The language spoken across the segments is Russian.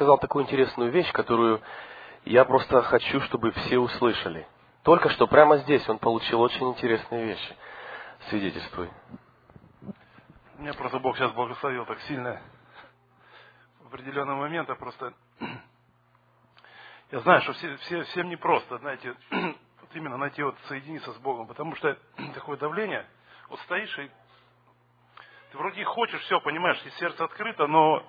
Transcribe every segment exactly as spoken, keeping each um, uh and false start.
сказал такую интересную вещь, которую я просто хочу, чтобы все услышали. Только что прямо здесь он получил очень интересные вещи. Свидетельствуй. Меня просто Бог сейчас благословил так сильно. В определенный момент я просто... Я знаю, что все, все, всем непросто, знаете, вот именно найти вот соединиться с Богом, потому что такое давление, вот стоишь и ты вроде хочешь, все, понимаешь, и сердце открыто, но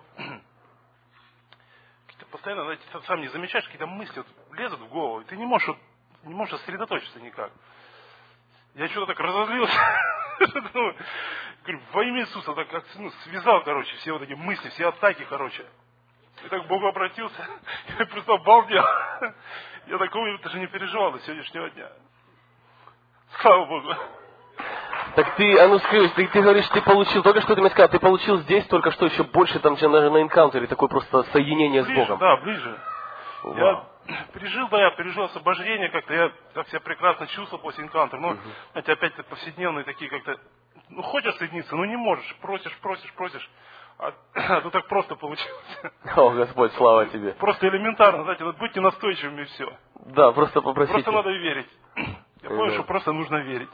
постоянно, знаете, ты сам не замечаешь, какие-то мысли вот лезут в голову, и ты не можешь, не можешь сосредоточиться никак. Я что-то так разозлился, говорю, во имя Иисуса, так как ну, связал, короче, все вот эти мысли, все атаки, короче. И так к Богу обратился, я просто обалдел. Я такого даже не переживал до сегодняшнего дня. Слава Богу. Так ты, а ну скажи, ты, ты говоришь, ты получил, только что ты мне сказал, ты получил здесь только что еще больше, там, чем на, на энкаунтере, такое просто соединение ближе, с Богом. Да, ближе. Вау. Я пережил, да, я пережил освобождение как-то, я так себя прекрасно чувствовал после энкаунтера. Но, угу. знаете, опять повседневные такие как-то, ну, хочешь соединиться, ну, не можешь, просишь, просишь, просишь. А, а то так просто получилось. О, Господь, слава тебе. Просто элементарно, знаете, вот будьте настойчивыми и все. Да, просто попросите. Просто надо верить. Я понял, что просто нужно верить.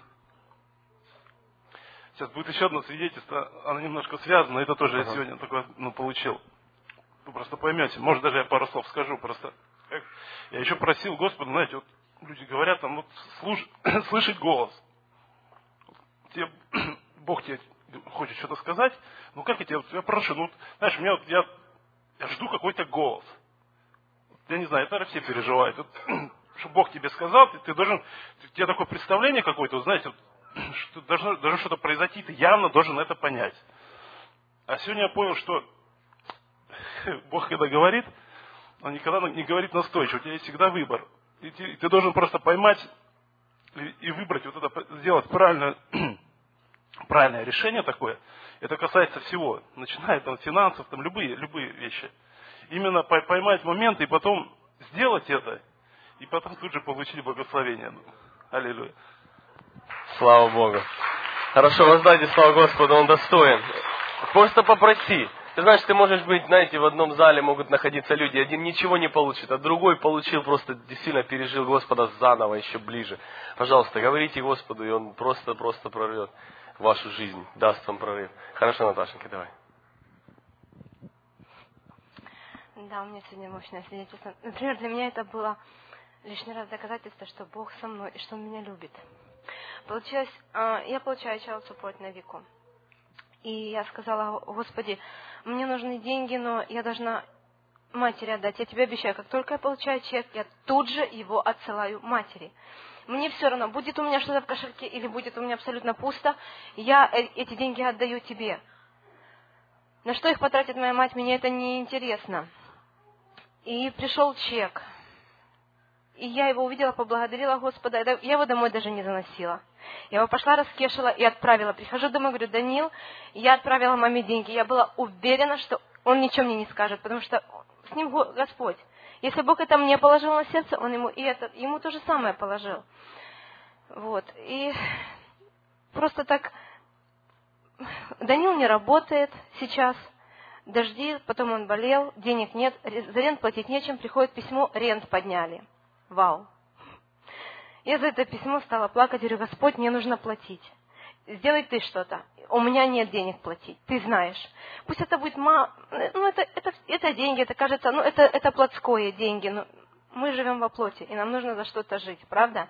Сейчас будет еще одно свидетельство, оно немножко связано, это тоже ага. я сегодня такое, ну, получил. Вы просто поймете, может даже я пару слов скажу, просто. Я еще просил Господа, знаете, вот люди говорят, там, вот, слуш... слышать голос. Тебе... Бог тебе хочет что-то сказать, ну как я тебе, я прошу, ну, знаешь, у меня вот, я, я жду какой-то голос. Я не знаю, это, наверное, все переживают. Вот, что Бог тебе сказал, ты, ты должен, у тебя такое представление какое-то, вот, знаете, вот, что должно, должно что-то произойти, ты явно должен это понять. А сегодня я понял, что Бог, когда говорит, Он никогда не говорит настойчиво, у тебя есть всегда выбор. И ты, ты должен просто поймать и, и выбрать, вот это, сделать правильное, правильное решение такое. Это касается всего, начиная от финансов, там, любые, любые вещи. Именно поймать моменты и потом сделать это, и потом тут же получить благословение. Аллилуйя. Слава Богу. Хорошо, воздайте славу Господу, Он достоин. Просто попроси. Ты знаешь, ты можешь быть, знаете, в одном зале могут находиться люди, один ничего не получит, а другой получил, просто действительно пережил Господа заново, еще ближе. Пожалуйста, говорите Господу, и Он просто-просто прорвет вашу жизнь, даст вам прорыв. Хорошо, Наташенька, давай. Да, у меня сегодня мощное свидетельство. Например, для меня это было лишний раз доказательство, что Бог со мной и что Он меня любит. Получилось, я получаю child support на Вику. И я сказала: Господи, мне нужны деньги, но я должна матери отдать. Я тебе обещаю, как только я получаю чек, я тут же его отсылаю матери. Мне все равно, будет у меня что-то в кошельке или будет у меня абсолютно пусто, я эти деньги отдаю тебе. На что их потратит моя мать, мне это не интересно. И пришел чек. И я его увидела, поблагодарила Господа. Я его домой даже не заносила. Я его пошла, раскешила и отправила. Прихожу домой, говорю: Даниил, я отправила маме деньги. Я была уверена, что он ничего мне не скажет, потому что с ним Господь. Если Бог это мне положил на сердце, Он ему и это, ему то же самое положил. Вот. И просто так Даниил не работает сейчас. Дожди, потом он болел, денег нет, за рент платить нечем, приходит письмо, рент подняли. Вау. Я за это письмо стала плакать, говорю: Господь, мне нужно платить. Сделай ты что-то. У меня нет денег платить, ты знаешь. Пусть это будет ма... ну, это, это, это деньги, это кажется, ну, это, это плотское деньги. Но мы живем во плоти, и нам нужно за что-то жить, правда?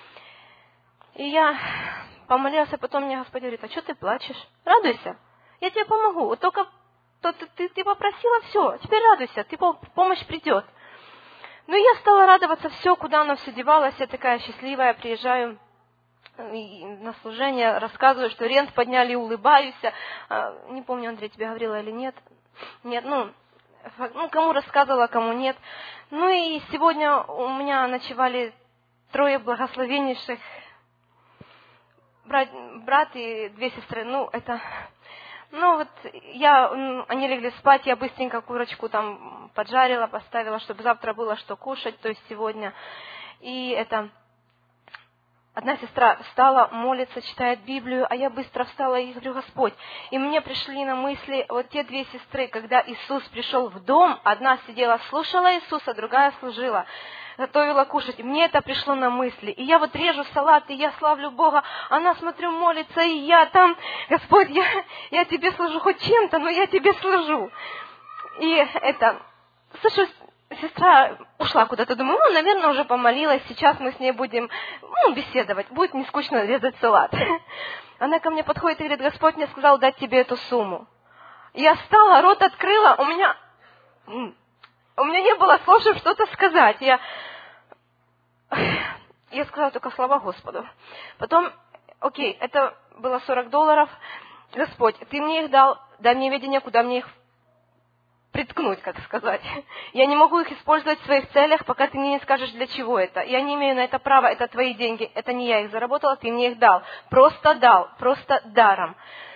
И я помолилась, а потом мне Господь говорит: а что ты плачешь? Радуйся, я тебе помогу. Вот только то, ты, ты, ты попросила, все, теперь радуйся, ты, помощь придет. Ну, я стала радоваться, все, куда оно все девалось, я такая счастливая, приезжаю на служение, рассказываю, что рент подняли, улыбаюсь. Не помню, Андрей, тебе говорила или нет. Нет, ну, ну, кому рассказывала, кому нет. Ну, и сегодня у меня ночевали трое благословеннейших, брат, брат и две сестры. Ну, это... Ну, вот я, они легли спать, я быстренько курочку там поджарила, поставила, чтобы завтра было что кушать, то есть сегодня. И это... одна сестра встала, молится, читает Библию, а я быстро встала и говорю: Господь. И мне пришли на мысли вот те две сестры, когда Иисус пришел в дом, одна сидела, слушала Иисуса, другая служила, готовила кушать. И мне это пришло на мысли. И я вот режу салат, и я славлю Бога. Она, смотрю, молится, и я там: Господь, я, я Тебе служу хоть чем-то, но я Тебе служу. И это, слышу, сестра ушла куда-то, думаю, ну, наверное, уже помолилась, сейчас мы с ней будем, ну, беседовать, будет не скучно резать салат. Она ко мне подходит и говорит: Господь мне сказал дать тебе эту сумму. Я встала, рот открыла, у меня, у меня не было слов, чтобы что-то сказать. Я, я сказала только слова Господу. Потом, окей, это было сорок долларов. Господь, Ты мне их дал, дай мне видение, куда мне их приткнуть, как сказать. Я не могу их использовать в своих целях, пока Ты мне не скажешь, для чего это. Я не имею на это права, это Твои деньги, это не я их заработала, Ты мне их дал. Просто дал, просто даром.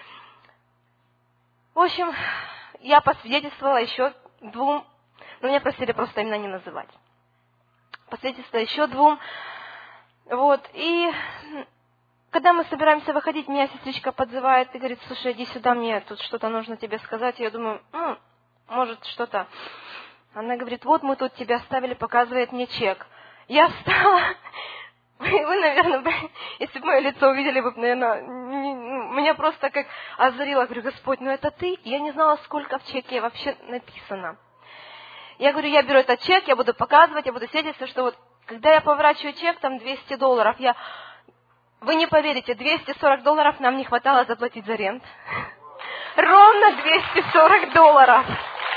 В общем, я посвидетельствовала еще двум, но меня просили просто имена не называть. Посвидетельствовала еще двум. Вот, и когда мы собираемся выходить, меня сестричка подзывает и говорит: слушай, иди сюда, мне тут что-то нужно тебе сказать. И я думаю, ну, может, что-то. Она говорит: вот мы тут тебя оставили, показывает мне чек. Я встала. Вы, наверное, если бы мое лицо увидели, вы бы, наверное, меня просто как озарило. Говорю: Господь, ну это Ты? Я не знала, сколько в чеке вообще написано. Я говорю: я беру этот чек, я буду показывать, я буду свидетельствовать, что вот, когда я поворачиваю чек, там двести долларов, я... Вы не поверите, двести сорок долларов нам не хватало заплатить за рент. Ровно двести сорок долларов.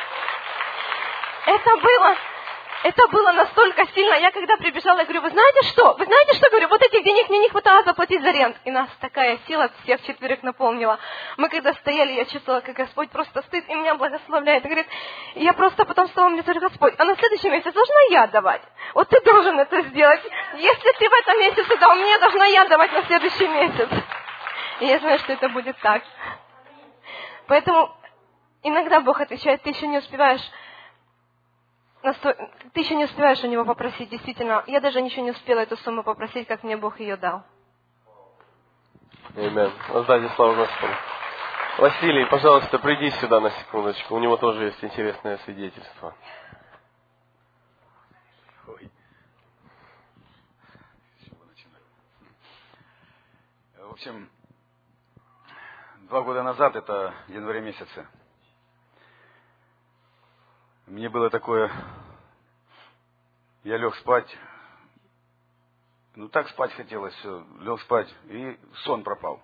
Это было, это было настолько сильно. Я когда прибежала, я говорю: вы знаете что? Вы знаете что? Говорю, вот этих денег мне не хватало заплатить за рент. И нас такая сила всех четверых наполнила. Мы когда стояли, я чувствовала, как Господь просто стоит и меня благословляет. И говорит, и я просто потом стала мне говорю: Господь, а на следующий месяц должна я давать? Вот Ты должен это сделать. Если Ты в этом месяце дал, мне должна я давать на следующий месяц. И я знаю, что это будет так. Поэтому иногда Бог отвечает: ты еще не успеваешь, ты еще не успеваешь у Него попросить. Действительно, я даже ничего не успела эту сумму попросить, как мне Бог ее дал. Аминь. Воздайте славу Господу. Василий, пожалуйста, приди сюда на секундочку. У него тоже есть интересное свидетельство. Ой. С чего начинать? В общем, два года назад, это в январе месяце, мне было такое, я лег спать, ну так спать хотелось, все, лег спать, и сон пропал.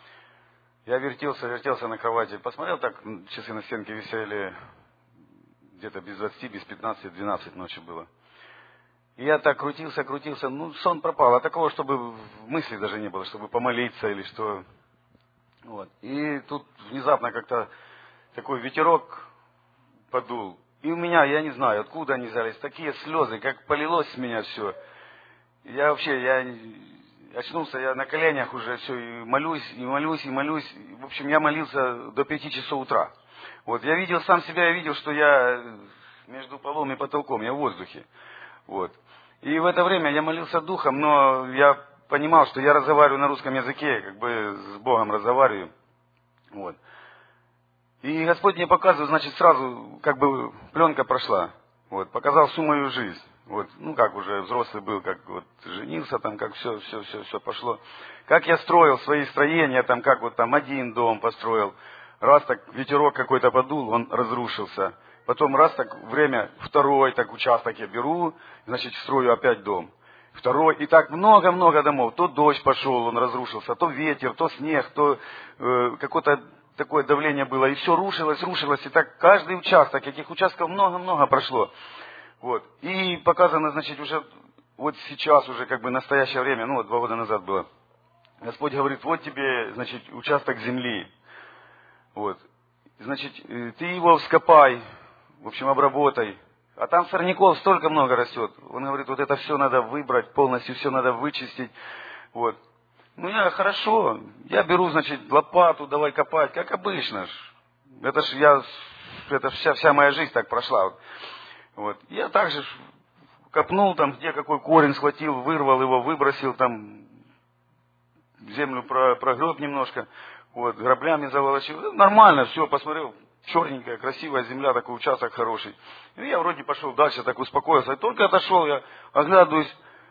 Я вертелся, вертелся на кровати, посмотрел так, часы на стенке висели, где-то без двадцати, без пятнадцати, двенадцать ночи было. И я так крутился, крутился, ну сон пропал, а такого, чтобы мысли даже не было, чтобы помолиться или что. Вот. И тут внезапно как-то такой ветерок подул. И у меня, я не знаю, откуда они взялись, такие слезы, как полилось с меня все. Я вообще, я очнулся, я на коленях уже все, и молюсь, и молюсь, и молюсь. В общем, я молился до пяти часов утра. Вот, я видел сам себя, я видел, что я между полом и потолком, я в воздухе. Вот. И в это время я молился духом, но я понимал, что я разговариваю на русском языке, как бы с Богом разговариваю. Вот. И Господь мне показывает, значит, сразу, как бы пленка прошла. Вот, показал всю мою жизнь. Вот, ну, как уже взрослый был, как вот женился, там, как все, все, все, все пошло. Как я строил свои строения, там, как вот там один дом построил. Раз так ветерок какой-то подул, он разрушился. Потом раз так время, второй так участок я беру, значит, строю опять дом. Второй, и так много-много домов. То дождь пошел, он разрушился, то ветер, то снег, то э, какое-то такое давление было. И все рушилось, рушилось. И так каждый участок, этих участков много-много прошло. Вот. И показано, значит, уже вот сейчас, уже как бы настоящее время, ну вот два года назад было. Господь говорит, вот тебе, значит, участок земли. Вот. Значит, ты его вскопай, в общем, обработай. А там сорняков столько много растет. Он говорит, вот это все надо выбрать, полностью все надо вычистить. Вот. Ну, я, хорошо, я беру, значит, лопату, давай копать, как обычно ж. Это ж я, это вся, вся моя жизнь так прошла. Вот. Я также копнул там, где какой корень схватил, вырвал его, выбросил там, землю прогреб немножко, вот, граблями заволочил. Нормально, все, посмотрел, черненькая, красивая земля, такой участок хороший. И я вроде пошел дальше, так успокоился. И только отошел, я оглядываюсь,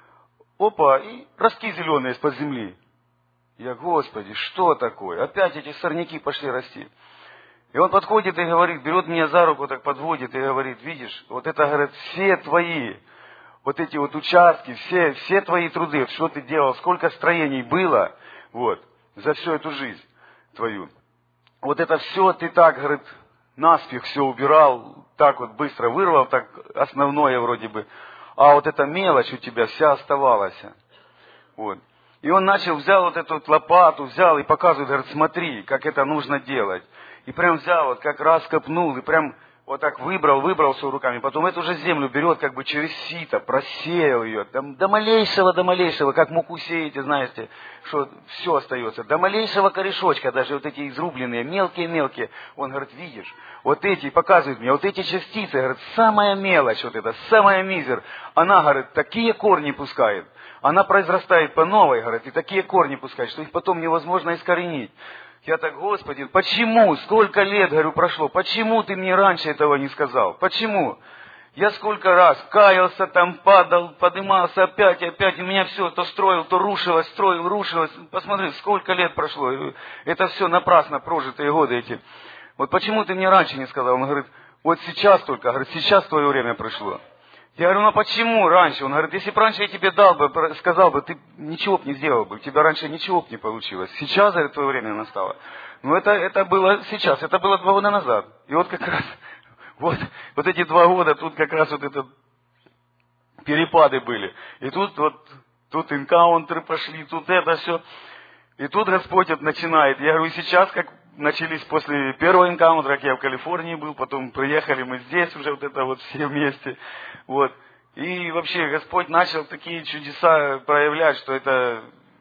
опа, и ростки зеленые из-под земли. Я, Господи, что такое? Опять эти сорняки пошли расти. И он подходит и говорит, берет меня за руку, так подводит и говорит, видишь, вот это, говорит, все твои, вот эти вот участки, все, все твои труды, что ты делал, сколько строений было, вот, за всю эту жизнь твою. Вот это все ты так, говорит, наспех все убирал, так вот быстро вырвал, так основное вроде бы. А вот эта мелочь у тебя вся оставалась. Вот. И он начал, взял вот эту вот лопату, взял и показывает, говорит, смотри, как это нужно делать. И прям взял, вот как раз копнул, и прям вот так выбрал, выбрал все руками. Потом эту же землю берет как бы через сито, просеял ее. До, до малейшего, до малейшего, как муку сеете, знаете, что все остается. До малейшего корешочка, даже вот эти изрубленные, мелкие-мелкие. Он говорит, видишь, вот эти, показывает мне, вот эти частицы, говорит, самая мелочь вот эта, самая мизер. Она, говорит, такие корни пускает. Она произрастает по новой, говорит, и такие корни пускает, что их потом невозможно искоренить. Я так, Господи, почему? Сколько лет, говорю, прошло? Почему ты мне раньше этого не сказал? Почему? Я сколько раз каялся, там падал, поднимался опять, опять, и меня все то строил, то рушилось, строил, рушилось. Посмотри, сколько лет прошло. Это все напрасно прожитые годы эти. Вот почему ты мне раньше не сказал? Он говорит, вот сейчас только, говорит, сейчас твое время пришло. Я говорю, ну почему раньше? Он говорит, если бы раньше я тебе дал бы, сказал бы, ты ничего бы не сделал бы, у тебя раньше ничего бы не получилось. Сейчас, говорит, твое время настало. Но это, это было сейчас, это было два года назад. И вот как раз, вот, вот эти два года, тут как раз вот это перепады были. И тут вот, тут энкаунтеры пошли, тут это все. И тут Господь вот начинает. Я говорю, и сейчас, как начались после первого энкаунтера, как я в Калифорнии был, потом приехали мы здесь уже вот это вот все вместе. Вот. И вообще Господь начал такие чудеса проявлять, что это...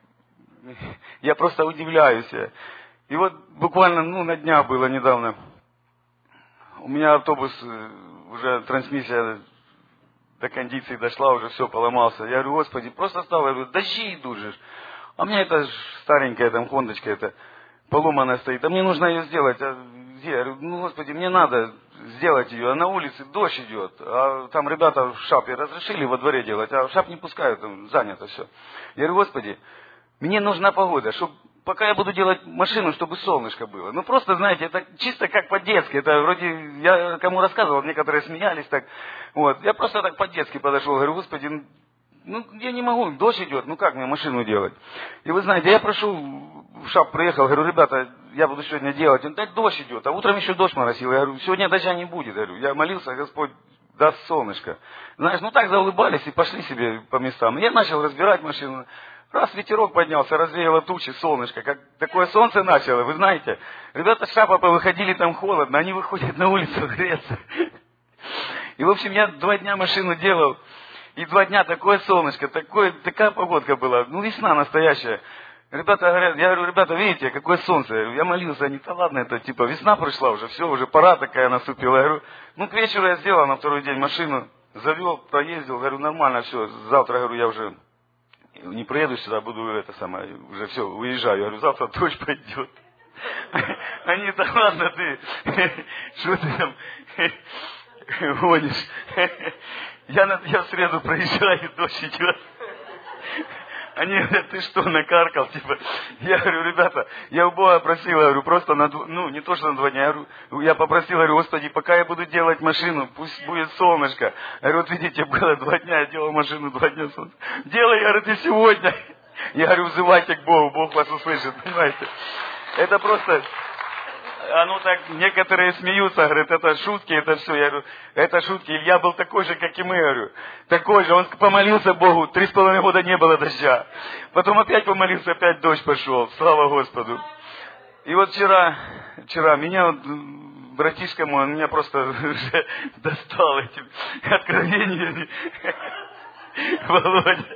Я просто удивляюсь. И вот буквально, ну, на днях было недавно. У меня автобус, уже трансмиссия до кондиции дошла, уже все поломался. Я говорю, Господи, просто стал, я говорю, дожди идут же. А у меня это старенькая там хондочка, это поломанная стоит. А мне нужно ее сделать. А где? Я говорю, ну, Господи, мне надо сделать ее. А на улице дождь идет. А там ребята в шапе разрешили во дворе делать, а в шап не пускают, там занято все. Я говорю, Господи, мне нужна погода, чтобы пока я буду делать машину, чтобы солнышко было. Ну, просто, знаете, это чисто как по-детски. Это вроде, я кому рассказывал, некоторые смеялись так. Вот. Я просто так по-детски подошел, говорю, Господи, ну, я не могу, дождь идет, ну как мне машину делать? И вы знаете, я прошу, в шап приехал, говорю, ребята, я буду сегодня делать. Он, да дождь идет, а утром еще дождь моросил. Я говорю, сегодня дождя не будет. Я говорю, я молился, Господь даст солнышко. Знаешь, ну так заулыбались и пошли себе по местам. Я начал разбирать машину. Раз ветерок поднялся, развеяло тучи, солнышко. Как такое солнце начало, вы знаете. Ребята с шапа повыходили, там холодно, они выходят на улицу греться. И, в общем, я два дня машину делал. И два дня такое солнышко, такое, такая погодка была, ну весна настоящая. Ребята говорят, я говорю, ребята, видите, какое солнце. Я молился, они, да ладно, это типа весна пришла уже, все, уже пора такая наступила. Я говорю, ну к вечеру я сделал на второй день машину, завел, проездил, говорю, нормально, все, завтра, говорю, я уже не приеду сюда, буду это самое, уже все, уезжаю. Я говорю, завтра дождь пойдет. Они, да ладно ты, что ты там гонишь? Я, на, я в среду проезжаю, дождь идет. Они говорят, ты что, накаркал? Типа, я говорю, ребята, я у Бога просил, я говорю, просто на, ну, не то, что на два дня, я, говорю, я попросил, говорю, Господи, пока я буду делать машину, пусть будет солнышко. Я говорю, вот видите, было два дня, я делал машину, два дня солнца. Делай, я говорю, ты сегодня. Я говорю, взывайте к Богу, Бог вас услышит, понимаете? Это просто... А ну так, некоторые смеются, говорят, это шутки, это все. Я говорю, это шутки. Илья был такой же, как и мы, говорю. Такой же. Он помолился Богу, три с половиной года не было дождя. Потом опять помолился, опять дождь пошел. Слава Господу. И вот вчера, вчера меня вот, братишка мой, он меня просто уже достал этим откровениями. Володя.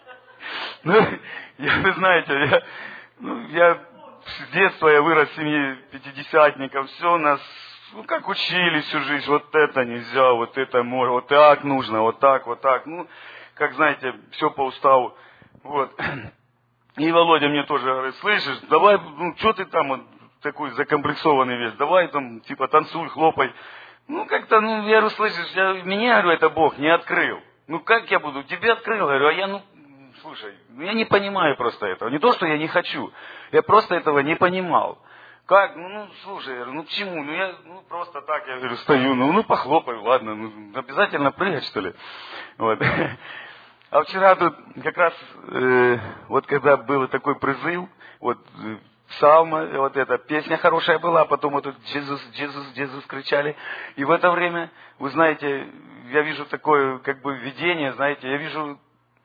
Ну, я, вы знаете, я, ну, я с детства я вырос в семье пятидесятников, все нас, ну, как учили всю жизнь, вот это нельзя, вот это можно, вот так нужно, вот так, вот так, ну, как знаете, все по уставу, вот. И Володя мне тоже говорит, слышишь, давай, ну что ты там вот, такой закомплексованный весь, давай там, типа, танцуй, хлопай. Ну, как-то, ну, я говорю, слышишь, я, меня, говорю, это Бог не открыл. Ну, как я буду? Тебе открыл, говорю, а я, ну, слушай, ну, я не понимаю просто этого. Не то, что я не хочу, я просто этого не понимал. Как? Ну, ну слушай, я говорю, ну, к чему? Ну, я, ну, просто так, я говорю, стою, ну, ну, похлопай, ладно, ну, обязательно прыгать, что ли? Вот. А вчера тут как раз, э, вот когда был такой призыв, вот, псалма, вот эта песня хорошая была, потом вот тут «Джизус, Джизус, Джизус» кричали. И в это время, вы знаете, я вижу такое, как бы, видение, знаете, я вижу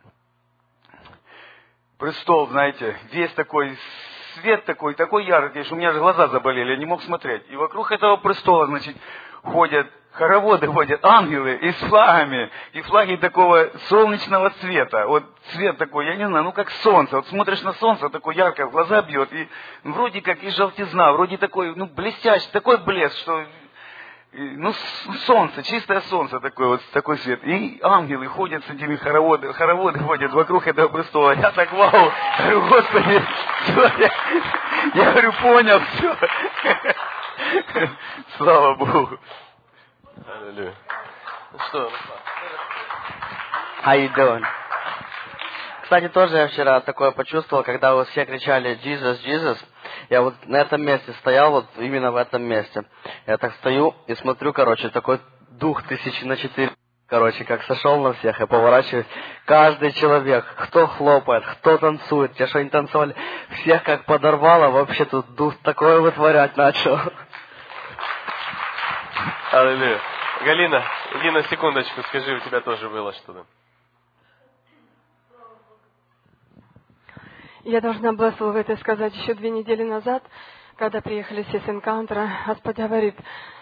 престол, знаете, весь такой, свет такой, такой яркий, что у меня же глаза заболели, я не мог смотреть. И вокруг этого престола, значит, ходят хороводы, ходят ангелы и с флагами, и флаги такого солнечного цвета. Вот цвет такой, я не знаю, ну как солнце. Вот смотришь на солнце, такое яркое, в глаза бьет, и вроде как и желтизна, вроде такой, ну блестящий, такой блеск, что, ну солнце, чистое солнце такое, вот такой свет. И ангелы ходят с этими хороводами, хороводы ходят вокруг этого престола. Я так, вау, говорю, Господи, все, я, я говорю, понял, все. Слава Богу. Аллилуйя. Ну что, How you doing? Кстати, тоже я вчера такое почувствовал, когда вот все кричали «Jesus, Jesus». Я вот на этом месте стоял, вот именно в этом месте. Я так стою и смотрю, короче, такой дух тысячи на четыре, короче, как сошел на всех, и поворачиваюсь. Каждый человек, кто хлопает, кто танцует, те, что не танцевали, всех как подорвало, вообще тут дух такое вытворять начал. Аллилуйя. Галина, иди на секундочку, скажи, у тебя тоже было что-то. Я должна была слово это сказать еще две недели назад, когда приехали все с Энкаунтера. Господь говорит,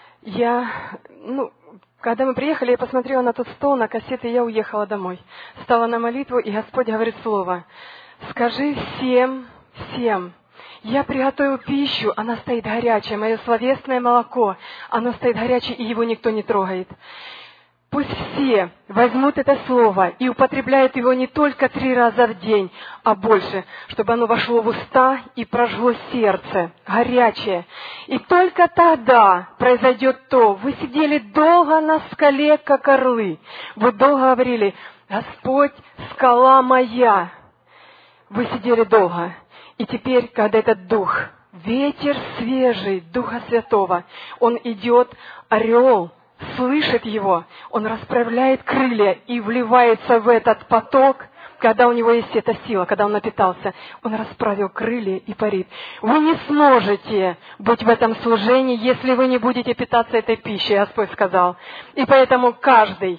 я, ну, когда мы приехали, я посмотрела на тот стол, на кассеты, и я уехала домой. Стала на молитву, и Господь говорит слово. Скажи всем, всем. Я приготовил пищу, она стоит горячая, мое словесное молоко, оно стоит горячее, и его никто не трогает. Пусть все возьмут это слово и употребляют его не только три раза в день, а больше, чтобы оно вошло в уста и прожгло сердце, горячее. И только тогда произойдет то. Вы сидели долго на скале, как орлы. Вы долго говорили, Господь, скала моя. Вы сидели долго. И теперь, когда этот дух, ветер свежий, Духа Святого, он идет, орел, слышит его, он расправляет крылья и вливается в этот поток, когда у него есть эта сила, когда он напитался, он расправил крылья и парит. Вы не сможете быть в этом служении, если вы не будете питаться этой пищей, Господь сказал. И поэтому каждый,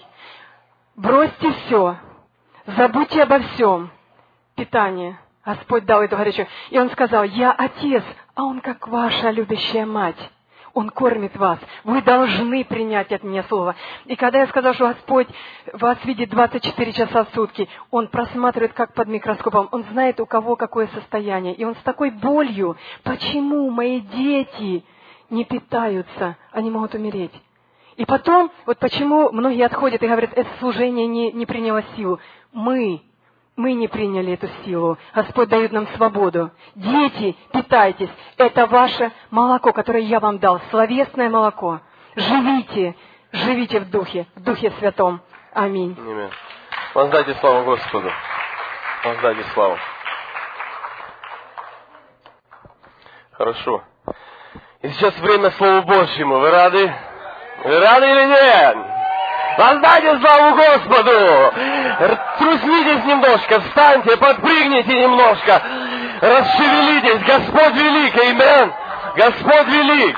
бросьте все, забудьте обо всем, питание. Господь дал эту горячую. И Он сказал, я отец, а Он как ваша любящая мать. Он кормит вас. Вы должны принять от меня слово. И когда я сказал, что Господь вас видит двадцать четыре часа в сутки, Он просматривает как под микроскопом. Он знает, у кого какое состояние. И Он с такой болью, почему мои дети не питаются, они могут умереть. И потом, вот почему многие отходят и говорят, это служение не, не приняло силу. Мы Мы не приняли эту силу. Господь дает нам свободу. Дети, питайтесь. Это ваше молоко, которое я вам дал. Словесное молоко. Живите. Живите в Духе. В Духе Святом. Аминь. Аминь. Воздайте славу Господу. Воздайте славу. Хорошо. И сейчас время Слову Божьему. Вы рады? Вы рады или нет? Воздайте славу Господу! Труснитесь немножко, встаньте, подпрыгните немножко, расшевелитесь. Господь велик, аминь. Господь велик.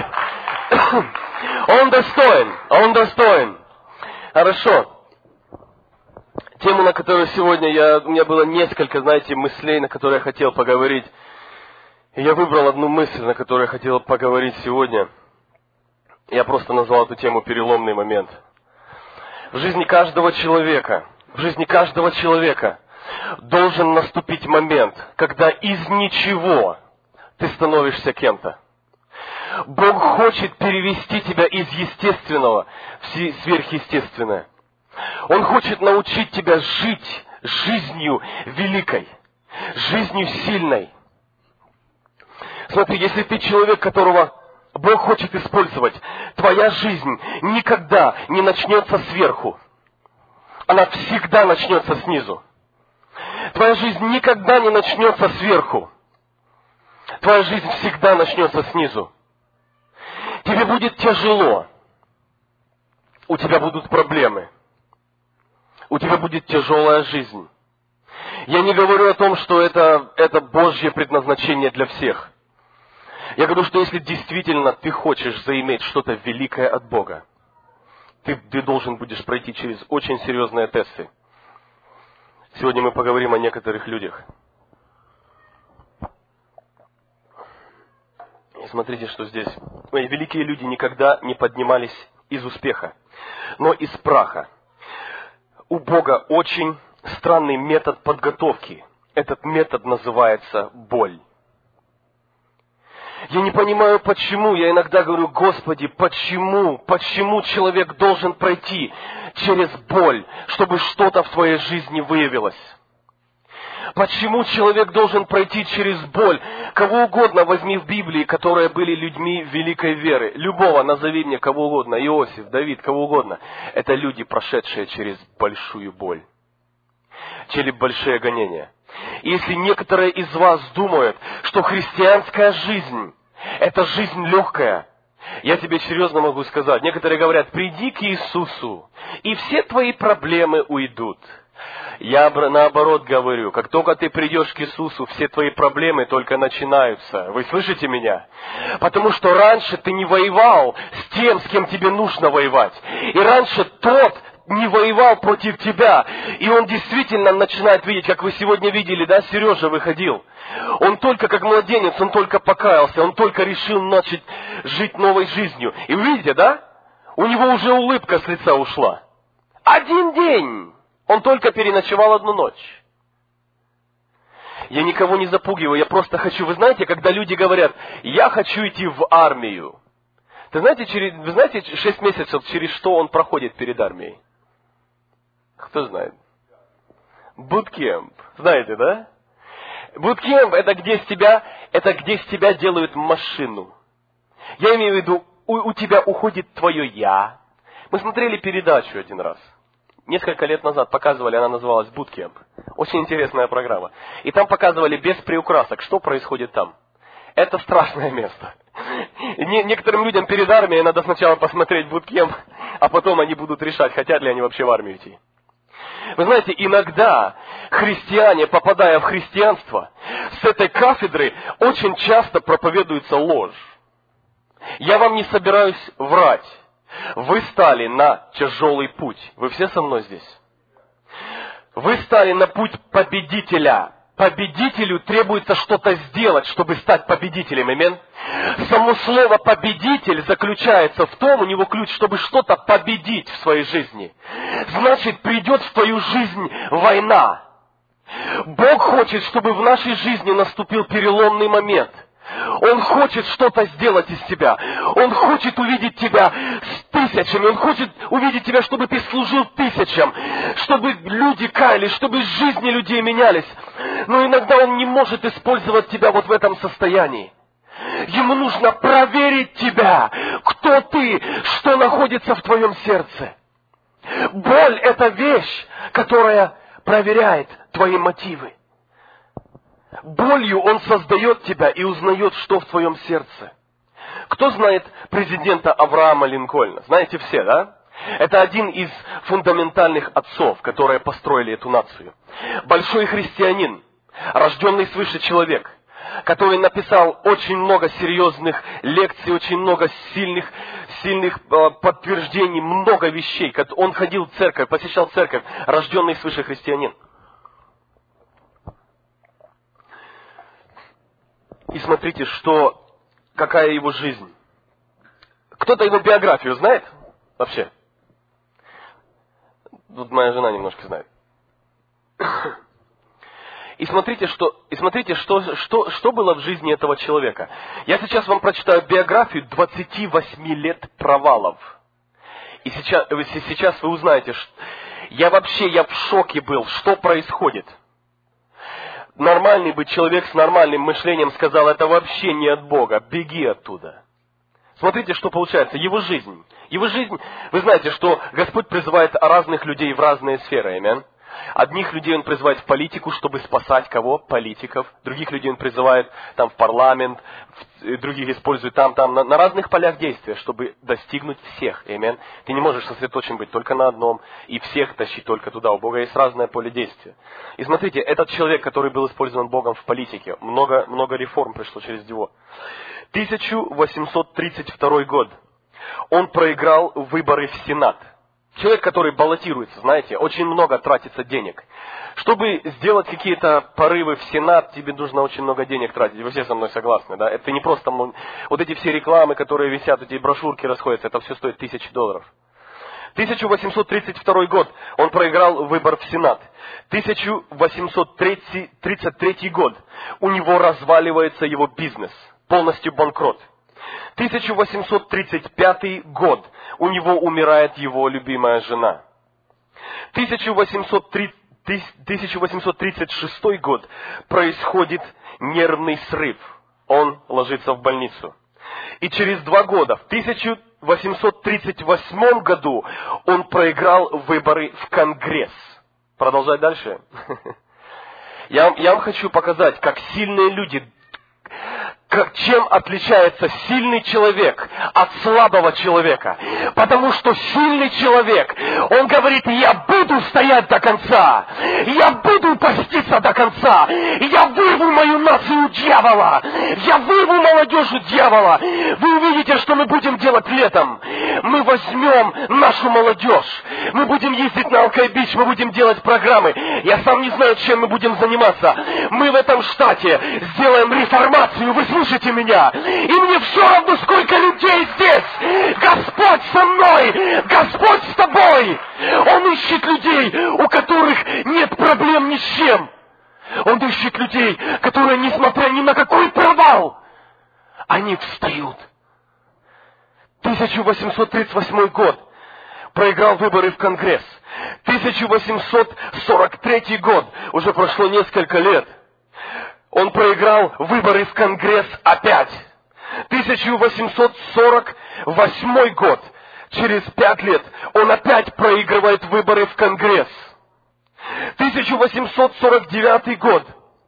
Он достоин, Он достоин. Хорошо. Тему, на которую сегодня я, у меня было несколько, знаете, мыслей, на которые я хотел поговорить. И я выбрал одну мысль, на которую я хотел поговорить сегодня. Я просто назвал эту тему «Переломный момент». В жизни каждого человека, в жизни каждого человека должен наступить момент, когда из ничего ты становишься кем-то. Бог хочет перевести тебя из естественного в сверхъестественное. Он хочет научить тебя жить жизнью великой. жизнью сильной. Смотри, если ты человек, которого Бог хочет использовать, твоя жизнь никогда не начнется сверху. Она всегда начнется снизу. Твоя жизнь никогда не начнется сверху. Твоя жизнь всегда начнется снизу. Тебе будет тяжело. У тебя будут проблемы. У тебя будет тяжелая жизнь. Я не говорю о том, что это, это Божье предназначение для всех. Я говорю, что если действительно ты хочешь заиметь что-то великое от Бога, ты, ты должен будешь пройти через очень серьезные тесты. Сегодня мы поговорим о некоторых людях. И смотрите, что здесь. Великие люди никогда не поднимались из успеха, но из праха. У Бога очень странный метод подготовки. Этот метод называется боль. Я не понимаю, почему. Я иногда говорю: Господи, почему? Почему человек должен пройти через боль, чтобы что-то в твоей жизни выявилось? Почему человек должен пройти через боль? Кого угодно возьми в Библии, которые были людьми великой веры. Любого назови мне, кого угодно. Иосиф, Давид, кого угодно. Это люди, прошедшие через большую боль. Через большие гонения. И если некоторые из вас думают, что христианская жизнь – это жизнь легкая, я тебе серьезно могу сказать. Некоторые говорят: приди к Иисусу, и все твои проблемы уйдут. Я наоборот говорю: как только ты придешь к Иисусу, все твои проблемы только начинаются. Вы слышите меня? Потому что раньше ты не воевал с тем, с кем тебе нужно воевать. И раньше тот не воевал против тебя. И он действительно начинает видеть, как вы сегодня видели, да, Сережа выходил. Он только как младенец, он только покаялся, он только решил начать жить новой жизнью. И вы видите, да? У него уже улыбка с лица ушла. Один день! Он только переночевал одну ночь. Я никого не запугиваю, я просто хочу... Вы знаете, когда люди говорят: я хочу идти в армию. Ты знаете, через, вы знаете, шесть месяцев, через что он проходит перед армией? Кто знает? Буткемп. Знаете, да? Буткемп — это где с тебя, это где с тебя делают машину. Я имею в виду, у, у тебя уходит твое «я». Мы смотрели передачу один раз. Несколько лет назад показывали, она называлась «Буткемп». Очень интересная программа. И там показывали без приукрасок, что происходит там. Это страшное место. Не, некоторым людям перед армией надо сначала посмотреть «Буткемп», а потом они будут решать, хотят ли они вообще в армию идти. Вы знаете, иногда христиане, попадая в христианство, с этой кафедры очень часто проповедуется ложь. Я вам не собираюсь врать. Вы стали на тяжелый путь. Вы все со мной здесь? Вы стали на путь победителя. Победителю требуется что-то сделать, чтобы стать победителем. Аминь. Само слово «победитель» заключается в том, у него ключ, чтобы что-то победить в своей жизни. Значит, придет в твою жизнь война. Бог хочет, чтобы в нашей жизни наступил переломный момент. Он хочет что-то сделать из тебя. Он хочет увидеть тебя с тысячами. Он хочет увидеть тебя, чтобы ты служил тысячам. Чтобы люди каялись, чтобы жизни людей менялись. Но иногда Он не может использовать тебя вот в этом состоянии. Ему нужно проверить тебя, кто ты, что находится в твоем сердце. Боль – это вещь, которая проверяет твои мотивы. Болью Он создает тебя и узнает, что в твоем сердце. Кто знает президента Авраама Линкольна? Знаете все, да? Это один из фундаментальных отцов, которые построили эту нацию. Большой христианин, рожденный свыше человек, который написал очень много серьезных лекций, очень много сильных, сильных э, подтверждений, много вещей. Он ходил в церковь, посещал церковь, рожденный свыше христианин. И смотрите, что, какая его жизнь. Кто-то его биографию знает вообще? Тут моя жена немножко знает. И смотрите, что, и смотрите что, что, что было в жизни этого человека. Я сейчас вам прочитаю биографию двадцати восьми лет провалов. И сейчас, сейчас вы узнаете, что я вообще я в шоке был, что происходит. нормальный бы человек с нормальным мышлением сказал, это вообще не от Бога, беги оттуда. Смотрите, что получается. Его жизнь. Его жизнь, вы знаете, что Господь призывает разных людей в разные сферы. Аминь. Одних людей Он призывает в политику, чтобы спасать кого? Политиков. Других людей Он призывает там в парламент, других использует там, там, на, на разных полях действия, чтобы достигнуть всех. Аминь. Ты не можешь сосредоточен быть только на одном и всех тащить только туда. У Бога есть разное поле действия. И смотрите, этот человек, который был использован Богом в политике, много, много реформ пришло через него. тысяча восемьсот тридцать второй год. Он проиграл выборы в Сенат. Человек, который баллотируется, знаете, очень много тратится денег. Чтобы сделать какие-то порывы в Сенат, тебе нужно очень много денег тратить. Вы все со мной согласны, да? Это не просто... Вот эти все рекламы, которые висят, эти брошюрки расходятся, это все стоит тысячи долларов. тысяча восемьсот тридцать второй год он проиграл выбор в Сенат. тысяча восемьсот тридцать третий год у него разваливается его бизнес, полностью банкрот. тысяча восемьсот тридцать пятый год у него умирает его любимая жена. тысяча восемьсот тридцать шестой год происходит нервный срыв. Он ложится в больницу. И через два года, в тысяча восемьсот тридцать восьмом году, он проиграл выборы в Конгресс. Продолжать дальше? Я, я вам хочу показать, как сильные люди... Как, чем отличается сильный человек от слабого человека? Потому что сильный человек, он говорит, я буду стоять до конца, я буду поститься до конца, я вырву мою нацию дьявола, я вырву молодежь дьявола. Вы увидите, что мы будем делать летом. Мы возьмем нашу молодежь, мы будем ездить на Алкай-Бич, мы будем делать программы. Я сам не знаю, чем мы будем заниматься. Мы в этом штате сделаем реформацию. Вы слышите меня? И мне все равно, сколько людей здесь. Господь со мной, Господь с тобой. Он ищет людей, у которых нет проблем ни с чем. Он ищет людей, которые, несмотря ни на какой провал, они встают. тысяча восемьсот тридцать восьмой год. Проиграл выборы в Конгресс. тысяча восемьсот сорок третий год. Уже прошло несколько лет. Он проиграл выборы в Конгресс опять. тысяча восемьсот сорок восьмой год. Через пять лет он опять проигрывает выборы в Конгресс. тысяча восемьсот сорок девятый год.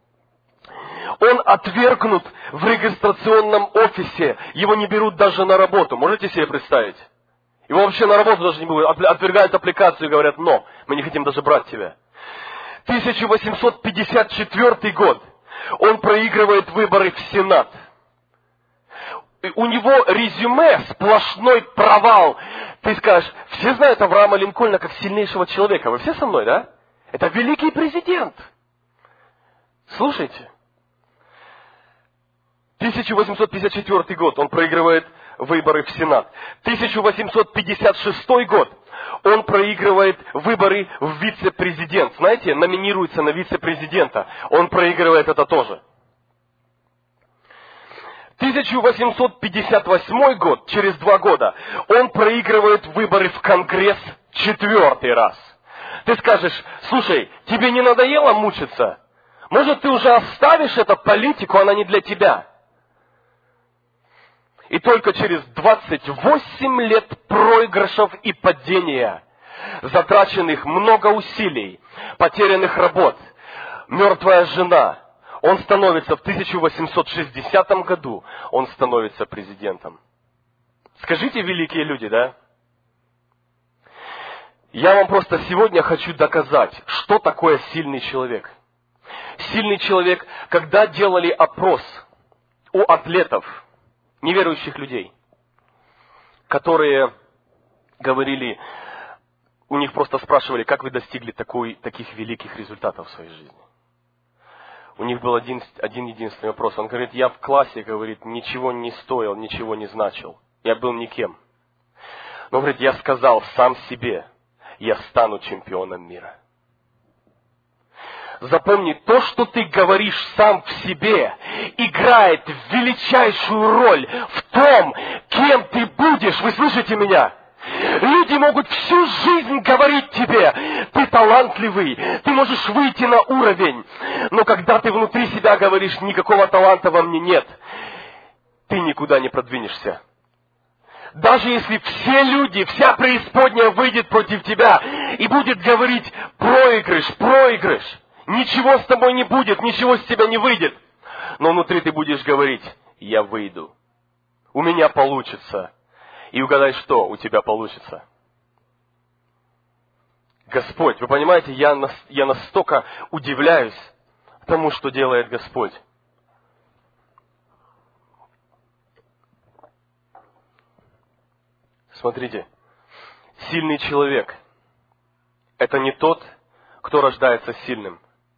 Он отвергнут в регистрационном офисе. Его не берут даже на работу. Можете себе представить? Его вообще на работу даже не берут. Отвергают аппликацию и говорят, но, мы не хотим даже брать тебя. тысяча восемьсот пятьдесят четвёртый год. Он проигрывает выборы в Сенат. У него резюме сплошной провал. Ты скажешь, все знают Авраама Линкольна как сильнейшего человека. Вы все со мной, да? Это великий президент. Слушайте. тысяча восемьсот пятьдесят четвёртый год он проигрывает выборы в Сенат. тысяча восемьсот пятьдесят шестой год он проигрывает выборы в вице-президент. Знаете, номинируется на вице-президента. Он проигрывает это тоже. тысяча восемьсот пятьдесят восьмой год, через два года, он проигрывает выборы в Конгресс четвертый раз. Ты скажешь, слушай, тебе не надоело мучиться? Может, ты уже оставишь эту политику, она не для тебя? И только через двадцать восемь лет проигрышев и падения, затраченных много усилий, потерянных работ, мертвая жена, он становится в тысяча восемьсот шестидесятом году, он становится президентом. Скажите, великие люди, да? Я вам просто сегодня хочу доказать, что такое сильный человек. Сильный человек, когда делали опрос у атлетов, неверующих людей, которые говорили, у них просто спрашивали, как вы достигли такой, таких великих результатов в своей жизни. У них был один, один единственный вопрос. Он говорит, я в классе, говорит, ничего не стоил, ничего не значил. Я был никем. Но, говорит, я сказал сам себе, я стану чемпионом мира. Запомни, то, что ты говоришь сам в себе, играет величайшую роль в том, кем ты будешь. Вы слышите меня? Люди могут всю жизнь говорить тебе, ты талантливый, ты можешь выйти на уровень. Но когда ты внутри себя говоришь, никакого таланта во мне нет, ты никуда не продвинешься. Даже если все люди, вся преисподняя выйдет против тебя и будет говорить проигрыш, проигрыш, ничего с тобой не будет, ничего с тебя не выйдет. Но внутри ты будешь говорить, я выйду, у меня получится. И угадай, что у тебя получится. Господь, вы понимаете, я, я настолько удивляюсь тому, что делает Господь. Смотрите, сильный человек – это не тот, кто рождается сильным.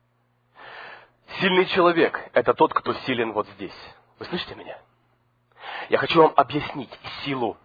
Сильный человек – это тот, кто силен вот здесь. Вы слышите меня? Я хочу вам объяснить силу.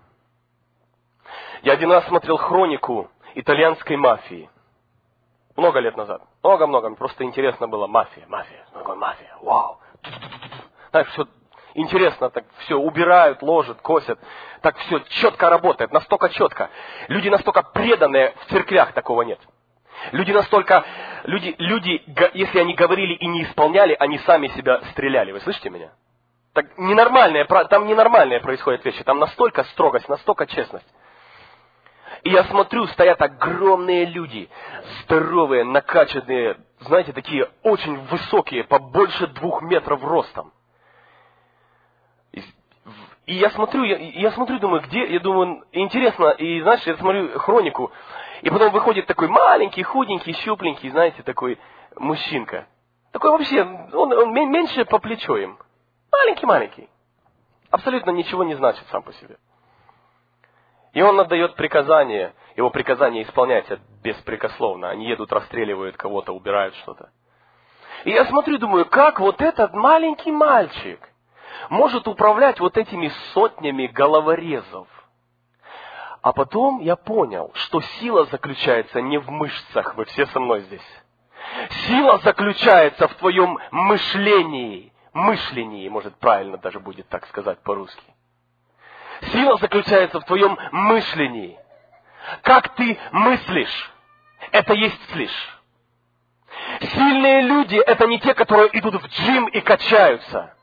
Я один раз смотрел хронику итальянской мафии. Много лет назад. Много-много. Просто интересно было. Мафия, мафия. Такое мафия. Вау. Знаешь, все интересно. Так все убирают, ложат, косят. Так все четко работает. Настолько четко. Люди настолько преданные. В церквях такого нет. Люди настолько... Люди, люди, если они говорили и не исполняли, они сами себя стреляли. Вы слышите меня? Так ненормальные, там ненормальные происходят вещи. Там настолько строгость, настолько честность. И я смотрю, стоят огромные люди, здоровые, накачанные, знаете, такие очень высокие, побольше двух метров ростом. И, и я смотрю, я, я смотрю, думаю, где, я думаю, интересно, и знаешь, я смотрю хронику, и потом выходит такой маленький, худенький, щупленький, знаете, такой мужчинка. Такой вообще, он, он меньше по плечу им. Маленький-маленький. Абсолютно ничего не значит сам по себе. И он отдает приказание, его приказание исполняется беспрекословно. Они едут, расстреливают кого-то, убирают что-то. И я смотрю, думаю, как вот этот маленький мальчик может управлять вот этими сотнями головорезов. А потом я понял, что сила заключается не в мышцах, вы все со мной здесь. Сила заключается в твоем мышлении. Мышлении, может, правильно даже будет так сказать по-русски. Сила заключается в твоем мышлении. Как ты мыслишь, это есть слышь. Сильные люди – это не те, которые идут в джим и качаются.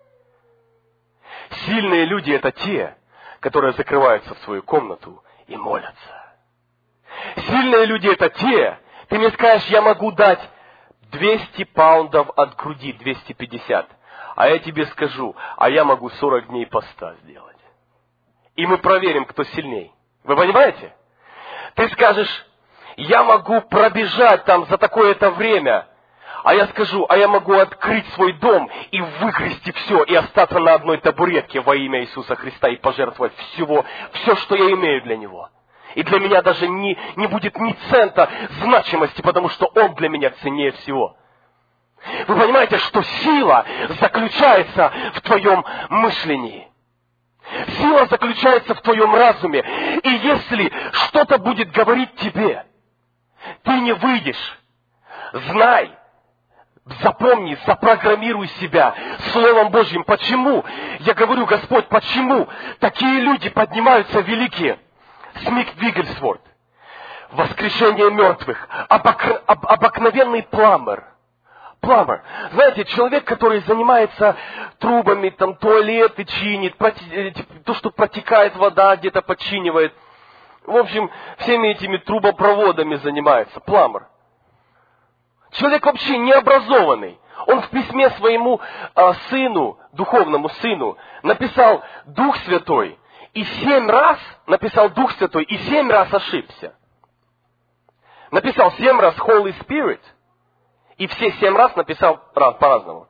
Сильные люди – это те, которые закрываются в свою комнату и молятся. Сильные люди – это те, ты мне скажешь, я могу дать двести паундов от груди, двести пятьдесят. А я тебе скажу, а я могу сорок дней поста сделать. И мы проверим, кто сильней. Вы понимаете? Ты скажешь, я могу пробежать там за такое-то время. А я скажу, а я могу открыть свой дом и выгрести все, и остаться на одной табуретке во имя Иисуса Христа и пожертвовать всего, все, что я имею для Него. И для меня даже не, не будет ни цента значимости, потому что Он для меня ценнее всего. Вы понимаете, что сила заключается в твоем мышлении. Сила заключается в твоем разуме. И если что-то будет говорить тебе, ты не выйдешь. Знай, запомни, запрограммируй себя Словом Божьим. Почему? Я говорю, Господь, почему такие люди поднимаются великие? Смит Виггельсворт, воскрешение мертвых, обок... об... обыкновенный пламер. Пламер. Знаете, человек, который занимается трубами, там, туалеты чинит, проти... то, что протекает вода, где-то подчинивает. В общем, всеми этими трубопроводами занимается. Пламер. Человек вообще необразованный. Он в письме своему а, сыну, духовному сыну, написал Дух Святой. И семь раз написал Дух Святой, и семь раз ошибся. Написал семь раз Holy Spirit, и все семь раз написал раз, по-разному.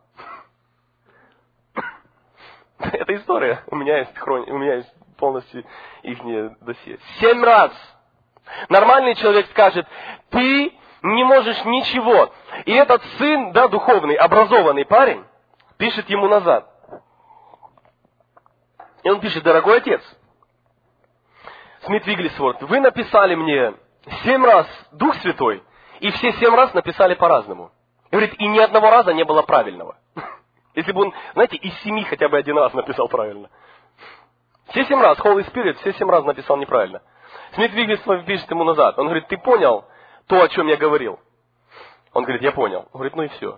Это история. У меня есть хрони... у меня есть полностью их досье. Семь раз. Нормальный человек скажет, ты не можешь ничего. И этот сын, да, духовный, образованный парень, пишет ему назад. И он пишет, дорогой отец, Смит Виггельсворт, вы написали мне семь раз Дух Святой, и все семь раз написали по-разному. И говорит, и ни одного раза не было правильного. Если бы он, знаете, из семи хотя бы один раз написал правильно. Все семь раз, Holy Spirit, все семь раз написал неправильно. Смит Вигглсворт пишет ему назад. Он говорит, ты понял то, о чем я говорил? Он говорит, я понял. Он говорит, ну и все.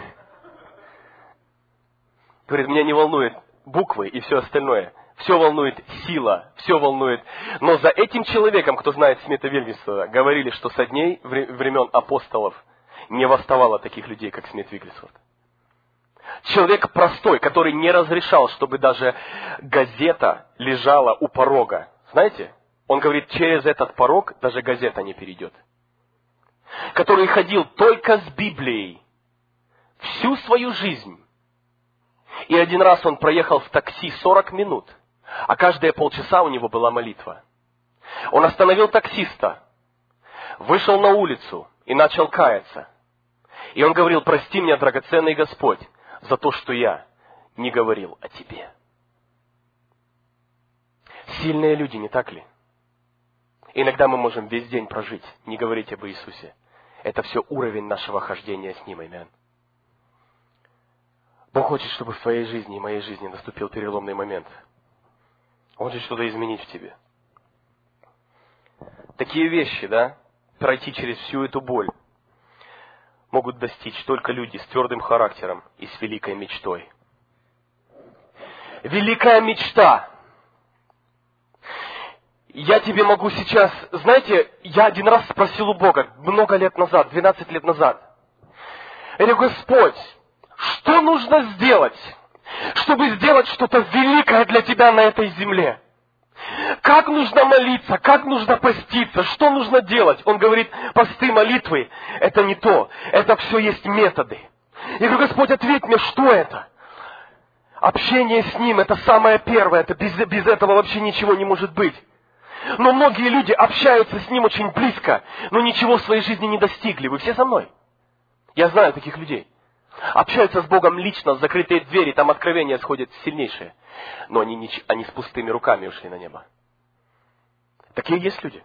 Говорит, меня не волнует буквы и все остальное. Все волнует сила, все волнует. Но за этим человеком, кто знает Смита Вигглсворта, говорили, что со дней времен апостолов не восставало таких людей, как Смит Вигглсворт. Человек простой, который не разрешал, чтобы даже газета лежала у порога. Знаете? Он говорит, через этот порог даже газета не перейдет. Который ходил только с Библией всю свою жизнь. И один раз он проехал в такси сорок минут, а каждые полчаса у него была молитва. Он остановил таксиста, вышел на улицу и начал каяться. И он говорил, прости меня, драгоценный Господь, за то, что я не говорил о тебе. Сильные люди, не так ли? Иногда мы можем весь день прожить, не говорить об Иисусе. Это все уровень нашего хождения с Ним, аминь. Бог хочет, чтобы в твоей жизни и моей жизни наступил переломный момент. Он хочет что-то изменить в тебе. Такие вещи, да, пройти через всю эту боль, могут достичь только люди с твердым характером и с великой мечтой. Великая мечта. Я тебе могу сейчас... Знаете, я один раз спросил у Бога, много лет назад, двенадцать лет назад. Я говорю, Господь, что нужно сделать, чтобы сделать что-то великое для Тебя на этой земле? Как нужно молиться, как нужно поститься, что нужно делать? Он говорит, посты, молитвы, это не то, это все есть методы. Я говорю, Господь, ответь мне, что это? Общение с Ним, это самое первое, это без, без этого вообще ничего не может быть. Но многие люди общаются с Ним очень близко, но ничего в своей жизни не достигли. Вы все со мной? Я знаю таких людей. Общаются с Богом лично, в закрытые двери, там откровения сходят сильнейшие. Но они, не, они с пустыми руками ушли на небо. Такие есть люди.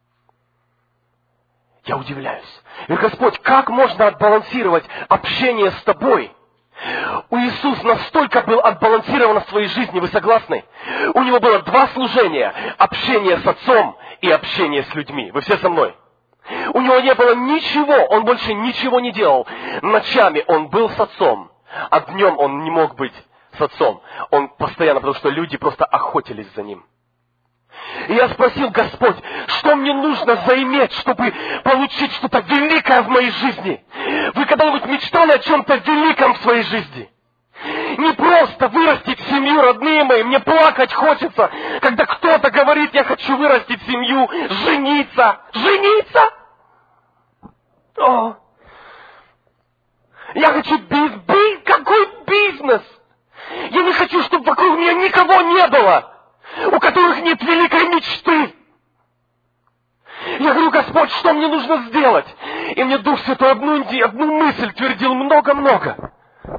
Я удивляюсь. И, Господь, как можно отбалансировать общение с Тобой? У Иисуса настолько был отбалансирован в своей жизни, вы согласны? У Него было два служения. Общение с Отцом и общение с людьми. Вы все со мной? У него не было ничего, он больше ничего не делал. Ночами он был с Отцом, а днем он не мог быть с Отцом. Он постоянно, потому что люди просто охотились за ним. И я спросил, Господь, что мне нужно заиметь, чтобы получить что-то великое в моей жизни? Вы когда-нибудь мечтали о чем-то великом в своей жизни? Не просто вырастить семью, родные мои, мне плакать хочется, когда кто-то говорит, я хочу вырастить семью, жениться. Жениться? О. Я хочу бизнес. Би... Какой бизнес? Я не хочу, чтобы вокруг меня никого не было, у которых нет великой мечты. Я говорю, Господь, что мне нужно сделать? И мне Дух Святой одну, одну мысль твердил много-много.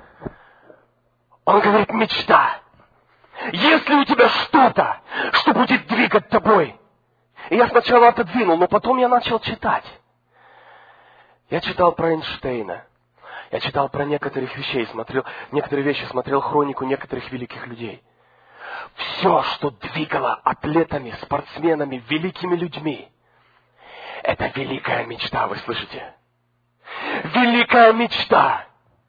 Он говорит, мечта. Если у тебя что-то, что будет двигать тобой. И я сначала отодвинул, но потом я начал читать. Я читал про Эйнштейна. Я читал про некоторых вещей, смотрел, некоторые вещи, смотрел хронику некоторых великих людей. Все, что двигало атлетами, спортсменами, великими людьми, это великая мечта, вы слышите? Великая мечта.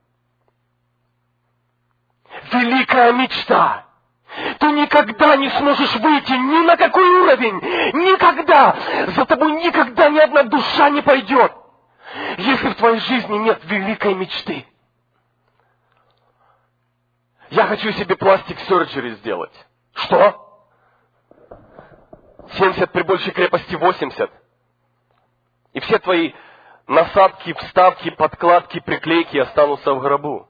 Великая мечта. Ты никогда не сможешь выйти ни на какой уровень. Никогда. За тобой никогда ни одна душа не пойдет, если в твоей жизни нет великой мечты. Я хочу себе пластик surgery сделать. Что? семьдесят при большей крепости восемьдесят. И все твои насадки, вставки, подкладки, приклейки останутся в гробу.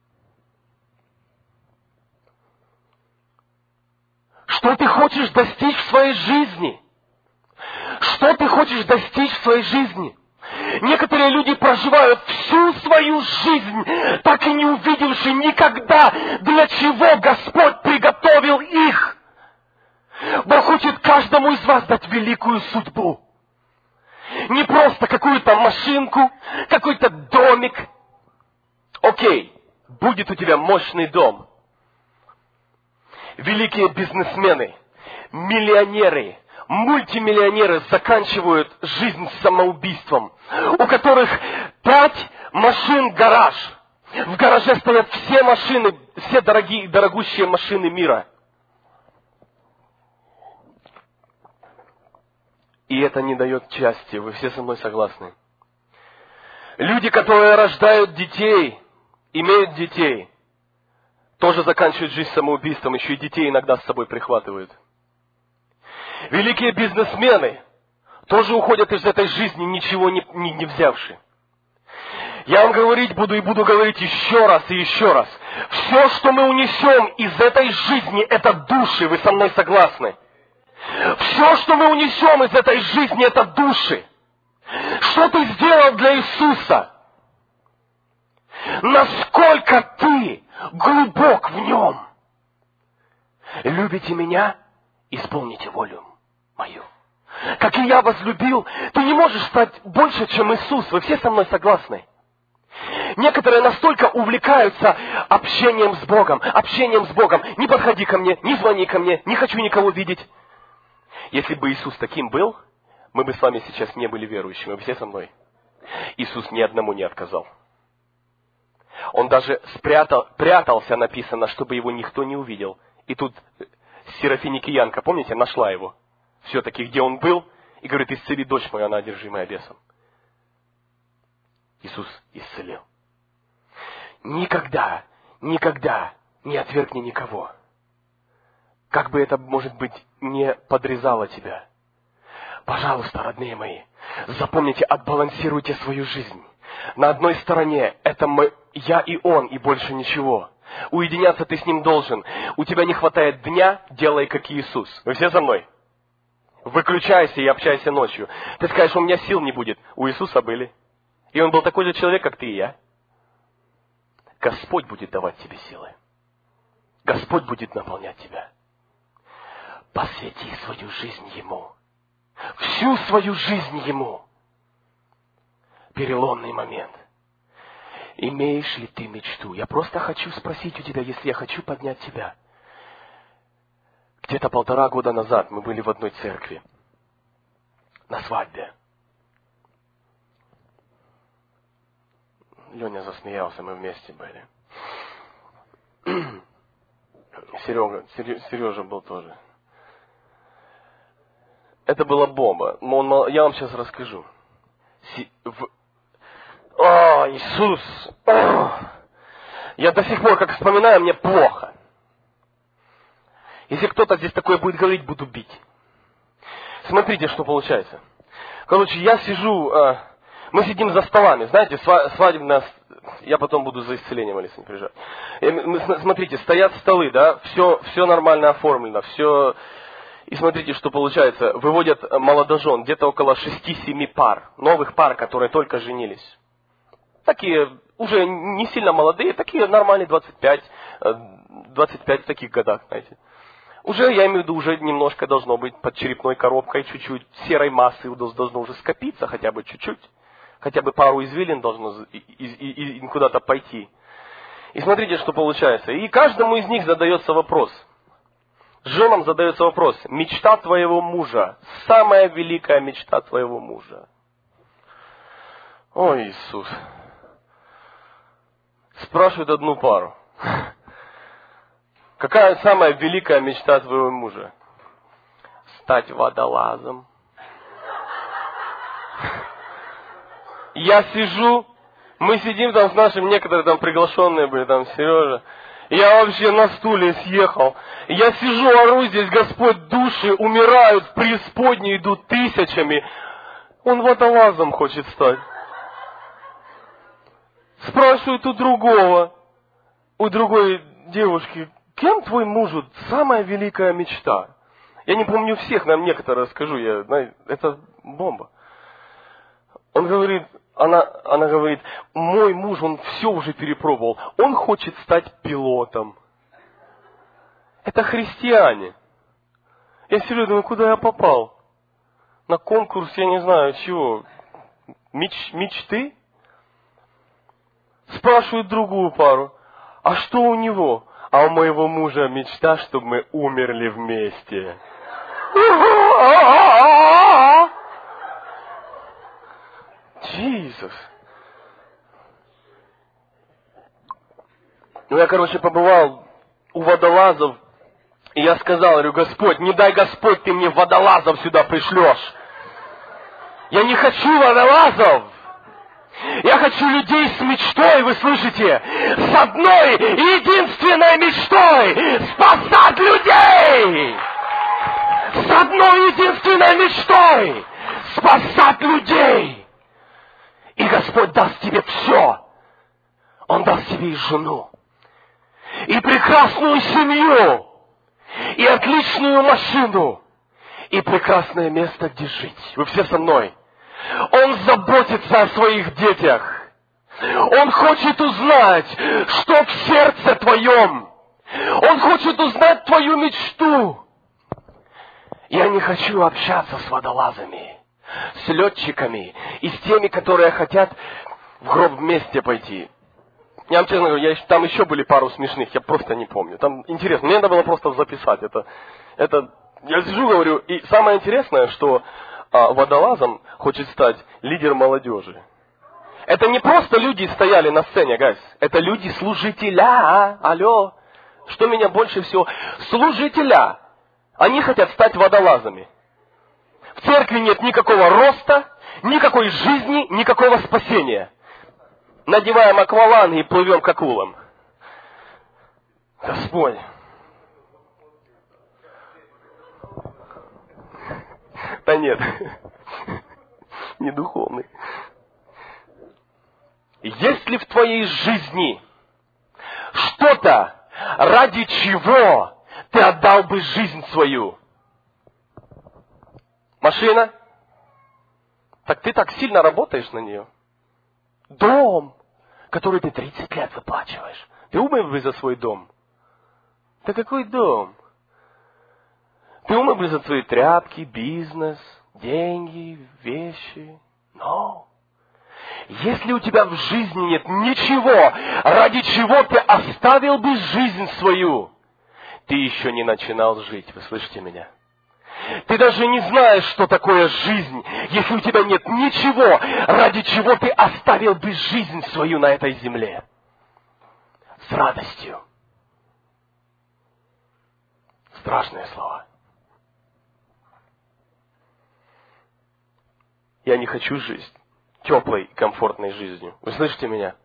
Что ты хочешь достичь в своей жизни? Что ты хочешь достичь в своей жизни? Некоторые люди проживают всю свою жизнь, так и не увидевши никогда, для чего Господь приготовил их. Бог хочет каждому из вас дать великую судьбу. Не просто какую-то машинку, какой-то домик. Окей, будет у тебя мощный дом. Великие бизнесмены, миллионеры, мультимиллионеры заканчивают жизнь самоубийством, у которых пять машин гараж. В гараже стоят все машины, все дорогие, дорогущие машины мира. И это не дает счастья. Вы все со мной согласны? Люди, которые рождают детей, имеют детей, тоже заканчивают жизнь самоубийством, еще и детей иногда с собой прихватывают. Великие бизнесмены тоже уходят из этой жизни, ничего не, не, не взявши. Я вам говорить буду и буду говорить еще раз и еще раз. Все, что мы унесем из этой жизни, это души. Вы со мной согласны? Все, что мы унесем из этой жизни, это души. Что ты сделал для Иисуса? Насколько ты глубок в Нем? Любите меня? Исполните волю мою. Как и я возлюбил, ты не можешь стать больше, чем Иисус. Вы все со мной согласны? Некоторые настолько увлекаются общением с Богом, общением с Богом. Не подходи ко мне, не звони ко мне, не хочу никого видеть. Если бы Иисус таким был, мы бы с вами сейчас не были верующими. Вы все со мной? Иисус ни одному не отказал. Он даже спрятал, прятался, написано, чтобы его никто не увидел. И тут Серафиникиянка, помните, нашла его. Все-таки, где он был, и говорит, исцели дочь мою, она одержимая бесом. Иисус исцелил. Никогда, никогда не отвергни никого. Как бы это, может быть, не подрезало тебя. Пожалуйста, родные мои, запомните, отбалансируйте свою жизнь. На одной стороне это мы, я и он, и больше ничего. Уединяться ты с ним должен. У тебя не хватает дня, делай как Иисус. Вы все со мной? Выключайся и общайся ночью. Ты скажешь, у меня сил не будет. У Иисуса были. И он был такой же человек, как ты и я. Господь будет давать тебе силы. Господь будет наполнять тебя. Посвяти свою жизнь Ему. Всю свою жизнь Ему. Переломный момент. Имеешь ли ты мечту? Я просто хочу спросить у тебя, если я хочу поднять тебя. Где-то полтора года назад мы были в одной церкви. На свадьбе. Леня засмеялся, мы вместе были. Серега, Сережа был тоже. Это была бомба. Он, я вам сейчас расскажу. В... О, Иисус! О! Я до сих пор, как вспоминаю, мне плохо. Если кто-то здесь такое будет говорить, буду бить. Смотрите, что получается. Короче, я сижу... Мы сидим за столами, знаете, свадебная... Я потом буду за исцеление молиться, не переживай. Смотрите, стоят столы, да, все, все нормально оформлено, все... И смотрите, что получается. Выводят молодожен, где-то около шести-семи пар, новых пар, которые только женились. Такие, уже не сильно молодые, такие нормальные двадцать пять, двадцать пять в таких годах, знаете. Уже, я имею в виду, уже немножко должно быть под черепной коробкой, чуть-чуть серой массы должно уже скопиться, хотя бы чуть-чуть. Хотя бы пару извилин должно и, и, и куда-то пойти. И смотрите, что получается. И каждому из них задается вопрос. Женам задается вопрос. Мечта твоего мужа. Самая великая мечта твоего мужа. Ой, Иисус. Спрашивают одну пару. Какая самая великая мечта твоего мужа? Стать водолазом. Я сижу, мы сидим там с нашим, некоторые там приглашенные были, там Сережа. Я вообще на стуле съехал. Я сижу, ору здесь, Господь, души умирают, в преисподнюю идут тысячами. Он водолазом хочет стать. Спрашивают у другого, у другой девушки, кем твой муж, самая великая мечта? Я не помню всех, нам некоторые расскажу, я, знаете, это бомба. Он говорит, она, она говорит, мой муж, он все уже перепробовал. Он хочет стать пилотом. Это христиане. Я сижу, думаю, куда я попал? На конкурс, я не знаю, чего. Меч, мечты? Спрашивают другую пару. А что у него? А у моего мужа мечта, чтобы мы умерли вместе. Иисус. Ну, я, короче, побывал у водолазов, и я сказал, говорю, Господь, не дай Господь, ты мне водолазов сюда пришлешь. Я не хочу водолазов. Я хочу людей с мечтой, вы слышите, с одной единственной мечтой спасать людей. С одной единственной мечтой спасать людей. И Господь даст тебе все. Он даст тебе и жену, и прекрасную семью, и отличную машину, и прекрасное место, где жить. Вы все со мной? Он заботится о своих детях. Он хочет узнать, что в сердце твоем. Он хочет узнать твою мечту. Я не хочу общаться с водолазами, с летчиками и с теми, которые хотят в гроб вместе пойти. Я вам честно говорю, я, там еще были пару смешных, я просто не помню. Там интересно, мне надо было просто записать. Это, это, я сижу, говорю, и самое интересное, что а, водолазом хочет стать лидер молодежи. Это не просто люди стояли на сцене, гайс. Это люди служителя. Алло. Что меня больше всего? Служителя. Они хотят стать водолазами. В церкви нет никакого роста, никакой жизни, никакого спасения. Надеваем акваланги и плывем к акулам. Господь. Да нет. Не духовный. Есть ли в твоей жизни что-то, ради чего ты отдал бы жизнь свою? Машина? Так ты так сильно работаешь на нее. Дом, который ты тридцать лет выплачиваешь. Ты умер бы за свой дом? Да какой дом? Ты умер бы за свои тряпки, бизнес, деньги, вещи? Но. Если у тебя в жизни нет ничего, ради чего ты оставил бы жизнь свою, ты еще не начинал жить. Вы слышите меня? Ты даже не знаешь, что такое жизнь, если у тебя нет ничего, ради чего ты оставил бы жизнь свою на этой земле. С радостью. Страшные слова. Я не хочу жить теплой, комфортной жизнью. Вы слышите меня?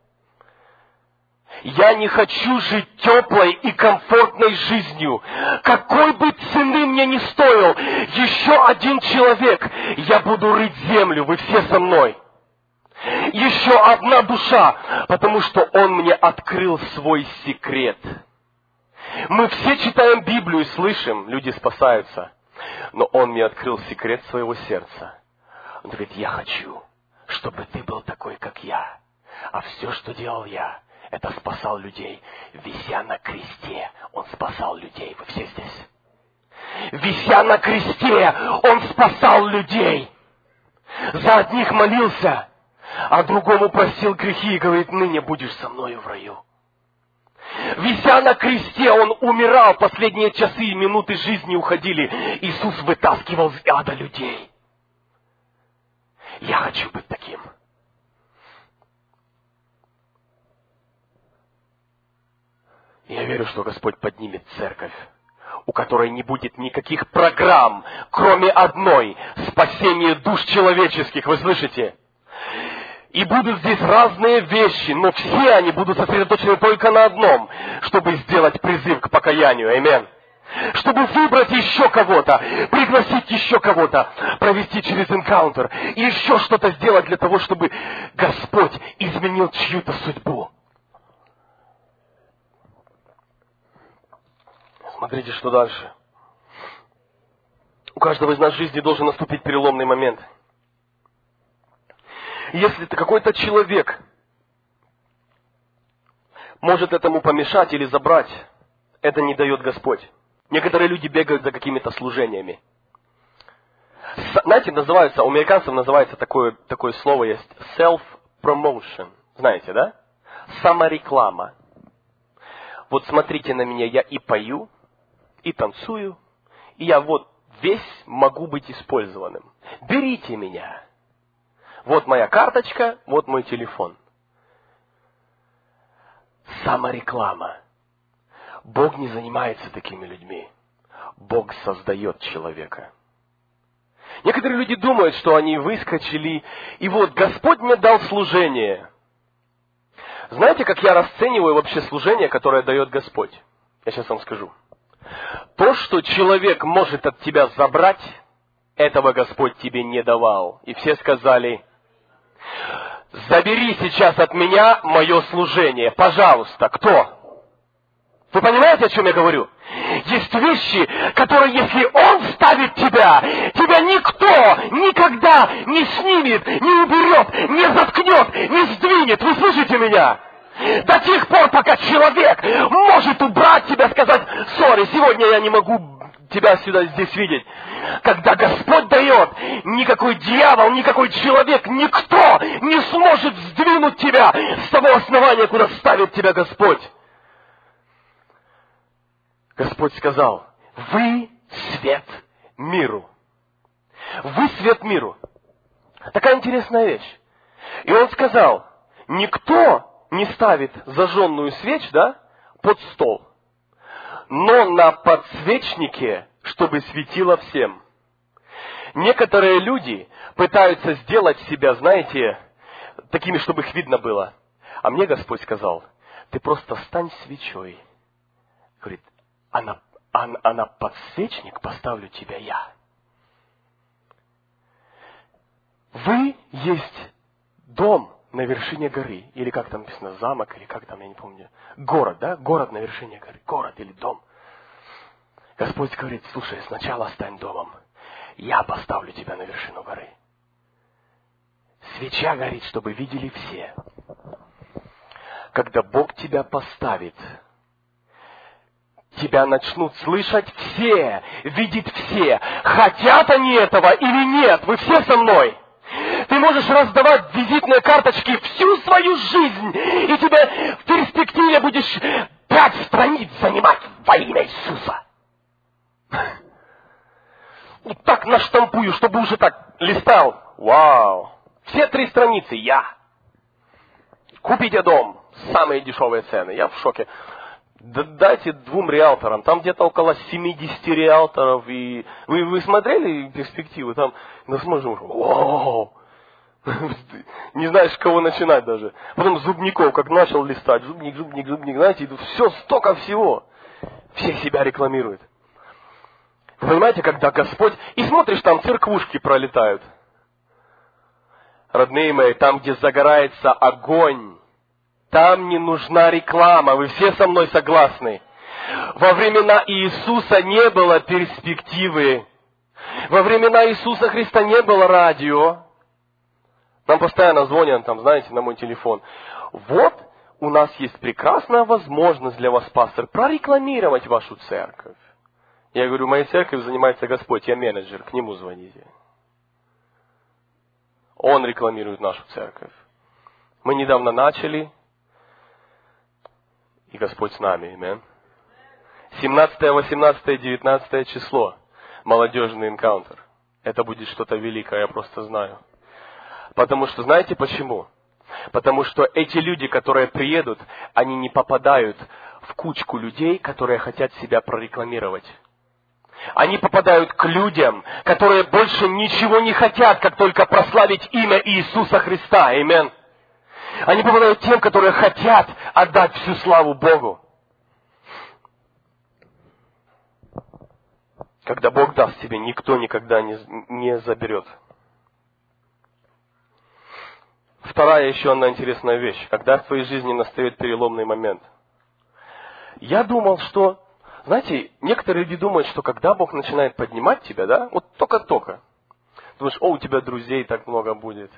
Я не хочу жить теплой и комфортной жизнью. Какой бы цены мне ни стоил еще один человек, я буду рыть землю. Вы все со мной. Еще одна душа, потому что он мне открыл свой секрет. Мы все читаем Библию и слышим, люди спасаются. Но он мне открыл секрет своего сердца. Он говорит, я хочу, чтобы ты был такой, как я. А все, что делал я, это спасал людей. Вися на кресте, он спасал людей. Вы все здесь? Вися на кресте, он спасал людей. За одних молился, а другому просил грехи и говорит, ныне будешь со мною в раю. Вися на кресте, он умирал, последние часы и минуты жизни уходили. Иисус вытаскивал из ада людей. Я хочу быть таким. Я верю, что Господь поднимет церковь, у которой не будет никаких программ, кроме одной – спасения душ человеческих. Вы слышите? И будут здесь разные вещи, но все они будут сосредоточены только на одном, чтобы сделать призыв к покаянию. Аминь. Чтобы выбрать еще кого-то, пригласить еще кого-то, провести через энкаунтер и еще что-то сделать для того, чтобы Господь изменил чью-то судьбу. Смотрите, что дальше. У каждого из нас в жизни должен наступить переломный момент. Если какой-то человек может этому помешать или забрать, это не дает Господь. Некоторые люди бегают за какими-то служениями. Знаете, называется, у американцев называется такое, такое слово есть self-promotion. Знаете, да? Самореклама. Вот смотрите на меня, я и пою, и танцую, и я вот весь могу быть использованным. Берите меня. Вот моя карточка, вот мой телефон. Самореклама. Бог не занимается такими людьми. Бог создает человека. Некоторые люди думают, что они выскочили, и вот Господь мне дал служение. Знаете, как я расцениваю вообще служение, которое дает Господь? Я сейчас вам скажу. То, что человек может от тебя забрать, этого Господь тебе не давал. И все сказали: забери сейчас от меня мое служение, пожалуйста. Кто? Вы понимаете, о чем я говорю? Есть вещи, которые, если Он вставит тебя, тебя никто никогда не снимет, не уберет, не заткнет, не сдвинет. Вы слышите меня? До тех пор, пока человек может убрать тебя, сказать: сори, сегодня я не могу тебя сюда, здесь видеть. Когда Господь дает, никакой дьявол, никакой человек, никто не сможет сдвинуть тебя с того основания, куда ставит тебя Господь. Господь сказал: вы свет миру. Вы свет миру. Такая интересная вещь. И Он сказал: никто не ставит зажженную свечь, да, под стол, но на подсвечнике, чтобы светило всем. Некоторые люди пытаются сделать себя, знаете, такими, чтобы их видно было. А мне Господь сказал: ты просто стань свечой. Говорит, а на, а, а на подсвечник поставлю тебя я. Вы есть дом на вершине горы. Или как там написано, замок, или как там, я не помню. Город, да? Город на вершине горы. Город или дом. Господь говорит: слушай, сначала стань домом. Я поставлю тебя на вершину горы. Свеча горит, чтобы видели все. Когда Бог тебя поставит, тебя начнут слышать все, видеть все. Хотят они этого или нет? Вы все со мной? Ты можешь раздавать визитные карточки всю свою жизнь, и тебе в перспективе будешь пять страниц занимать во имя Иисуса. Вот так наштампую, чтобы уже так листал. Вау! Все три страницы я. Купите дом. Самые дешевые цены. Я в шоке. Да дайте двум риэлторам. Там где-то около семьдесят риэлторов. И вы, вы смотрели перспективы? Там, ну, смотрим, вау! Не знаешь, с кого начинать даже. Потом зубников, как начал листать. Зубник, зубник, зубник. Знаете, все, столько всего. Все себя рекламируют. Вы понимаете, когда Господь... И смотришь, там церквушки пролетают. Родные мои, там, где загорается огонь, там не нужна реклама. Вы все со мной согласны? Во времена Иисуса не было перспективы. Во времена Иисуса Христа не было радио. Нам постоянно звонят, там, знаете, на мой телефон. Вот у нас есть прекрасная возможность для вас, пастор, прорекламировать вашу церковь. Я говорю, моей церковью занимается Господь, я менеджер, к Нему звоните. Он рекламирует нашу церковь. Мы недавно начали, и Господь с нами, аминь. семнадцатое, восемнадцатое, девятнадцатое число. Молодежный энкаунтер. Это будет что-то великое, я просто знаю. Потому что, знаете почему? Потому что эти люди, которые приедут, они не попадают в кучку людей, которые хотят себя прорекламировать. Они попадают к людям, которые больше ничего не хотят, как только прославить имя Иисуса Христа. Аминь. Они попадают тем, которые хотят отдать всю славу Богу. Когда Бог даст тебе, никто никогда не, не заберет. Вторая еще одна интересная вещь. Когда в твоей жизни настает переломный момент. Я думал, что... Знаете, некоторые люди думают, что когда Бог начинает поднимать тебя, да, вот только-только. Думаешь, о, у тебя друзей так много будет.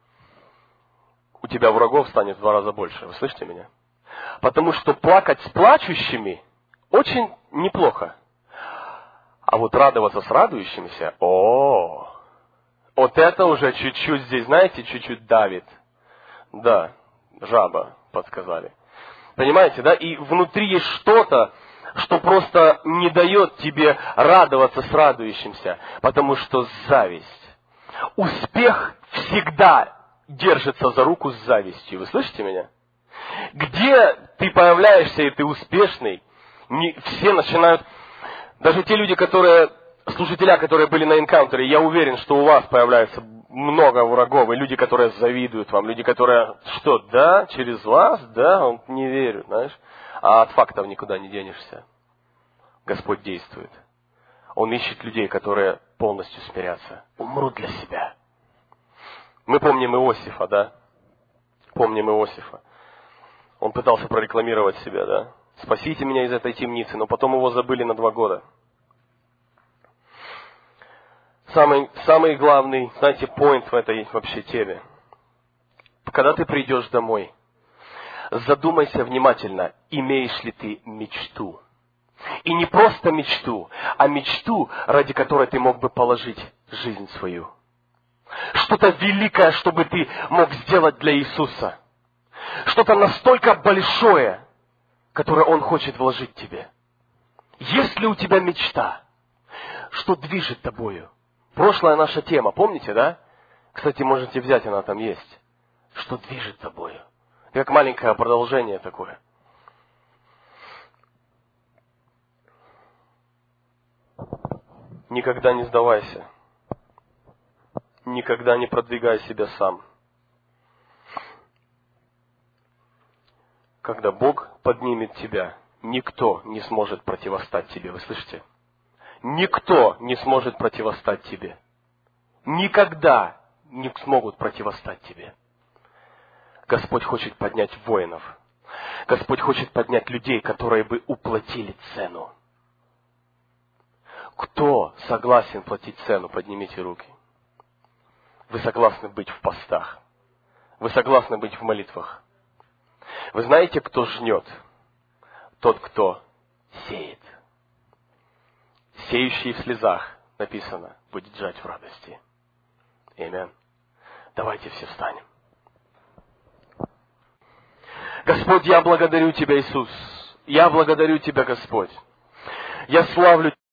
У тебя врагов станет в два раза больше. Вы слышите меня? Потому что плакать с плачущими очень неплохо. А вот радоваться с радующимися, о, вот это уже чуть-чуть здесь, знаете, чуть-чуть давит. Да, жаба, подсказали. Понимаете, да? И внутри есть что-то, что просто не дает тебе радоваться с радующимся, потому что зависть. Успех всегда держится за руку с завистью. Вы слышите меня? Где ты появляешься и ты успешный, не, все начинают, даже те люди, которые, служителя, которые были на энкаунтере, я уверен, что у вас появляется много врагов, и люди, которые завидуют вам, люди, которые, что, да, через вас, да, он не верит, знаешь, а от фактов никуда не денешься. Господь действует. Он ищет людей, которые полностью смирятся, умрут для себя. Мы помним Иосифа, да? Помним Иосифа. Он пытался прорекламировать себя, да? Спасите меня из этой темницы, но потом его забыли на два года. Самый, самый главный, знаете, поинт в этой вообще теме. Когда ты придешь домой, задумайся внимательно, имеешь ли ты мечту. И не просто мечту, а мечту, ради которой ты мог бы положить жизнь свою. Что-то великое, чтобы ты мог сделать для Иисуса. Что-то настолько большое, которое Он хочет вложить в тебе. Есть ли у тебя мечта? Что движет тобою? Прошлая наша тема, помните, да? Кстати, можете взять, она там есть. Что движет тобою? Как маленькое продолжение такое. Никогда не сдавайся. Никогда не продвигай себя сам. Когда Бог поднимет тебя, никто не сможет противостать тебе. Вы слышите? Никто не сможет противостать тебе. Никогда не смогут противостать тебе. Господь хочет поднять воинов. Господь хочет поднять людей, которые бы уплатили цену. Кто согласен платить цену? Поднимите руки. Вы согласны быть в постах. Вы согласны быть в молитвах. Вы знаете, кто жнет? Тот, кто сеет. Сеющий в слезах, написано, будет жать в радости. Аминь. Давайте все встанем. Господь, я благодарю Тебя, Иисус. Я благодарю Тебя, Господь. Я славлю